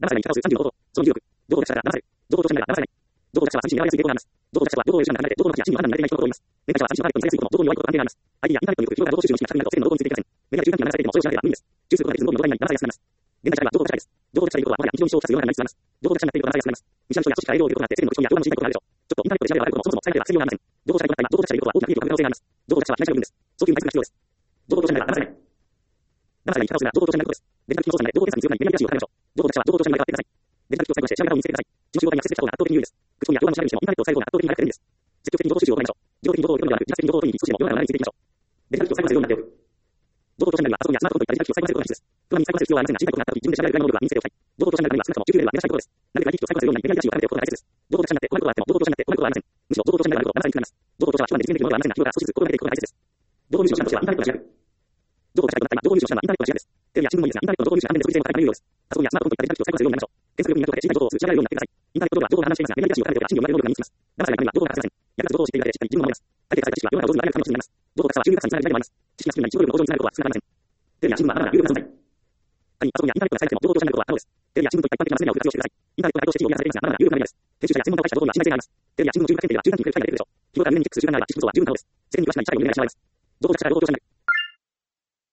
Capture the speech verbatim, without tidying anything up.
騙されないにさんじゅうの方法、そのじゅうろく、情報学者が騙される。情報としたら騙されない。情報学者は三振に現れやすい傾向があります。情報学者は情報を手段が離れて、情報の価値や真には真になれない人のことを言います。メガ者は三振を離れて見せやすいことも、情報に弱いことと関係があります。アイティーやインターネットによる広が情報収集の進化が世間の動向についていません。メガが中間期に流されていても、それを知られば無理です。中枢となりズンの動に騙されやすくなります。現代社会は情報社会です。情報社会ということは、もはや日常に消化するような内容になります。情報学者になっていると騙されやすくなります。ミシャル人や組織から営業を受けることがあって、世間の人や業務の知りたいことがあるでしょう。ちょっとインターネットで調べればあることも、そもそも最低は必要がありません。情報社会となった今、情報学者にいることは大きな利益を獲得可能性があります。情報学者は被害者の分です。早期に対策が必要です。情報と社会は騙されない。騙されない生き方をするなら、情報と社会のことです。デジタル機能操作になれ、情報検査に強いメディアリテラシーを高めましょう。情報学者は情報と社会に変わってください。デジタル機能最後にして調べ方を見つけてください。地球上にアクセスした方が圧倒的に有利です。口コミや動画の調べにしても、インターネットを使える方が圧倒的に早くて便利です。積極的に情報収集を行いましょう。自動的に情報を読むのではなく、自発的に情報を取りに行き、少しでも世の中の流れについていきましょう。デジタル機能最後までようになっておく。情報と社会にはパソコンやスマートフォンといったデジタル機を最後まですることが必須です。プロに最後まで必要はありませんが、小さいことがあった時、自分で調べられる能力は身につけておきたい。情報と社会には少なくともじゅうきゅうレベルは満たしたいことです。なるべく アイティー 機を最後までするようにメディアリテラシーを高めておくことが大切です。情報学者になって困ることがあっても、情報と社会になって困ることはありません。むしろ情報と社会になると騙されにくくなります。情報と社は基盤で実現できるものではありませんが、日頃から少しずつ心がけていくことが大切です。情報入手の手段としてはインターネットが主役。情報が社会となった今、情報入手の手段はインターネットが主役です。テレビや新聞もいいですが、インターネットの情報入手の安定で即時性も高められるようです。パソコンやスマートフォンといったデジタル機を最後までするようになりましょう。検索力によって信頼情報を通じられるようになってください。インターネット上では情報が氾濫していますが、メディアリテラシーを高めておけば真偽を見分ける能力が身につきます。騙されないためには情報が欠かせません。役立つ情報を知っているだけでしっかり自分を守ります。大抵正された知識は世の中を上手に流れるためのになります。情報学者は収入格差につながる時代もあります。知識が少ない一部の向上につながることは少なくありません。テレビや新聞はまだまだ有力な存在。仮にパソコンやインターネットが使えなくても情報と社会のことは可能です。テレビや新聞といった一般的なメディアを活用してください。インターネットの配当して地位を見出されていますが、まだまだ有力なメディアです。編集者や専門家が書いた情報には信頼性があります。テレビや新聞の中核検定では中間期に来る機会が出るでしょう。日頃から胸にチェックする時間があれば知識こそは十分可能です。世間に詳しくない社会を見ながら調べます。情報学者が情報と社会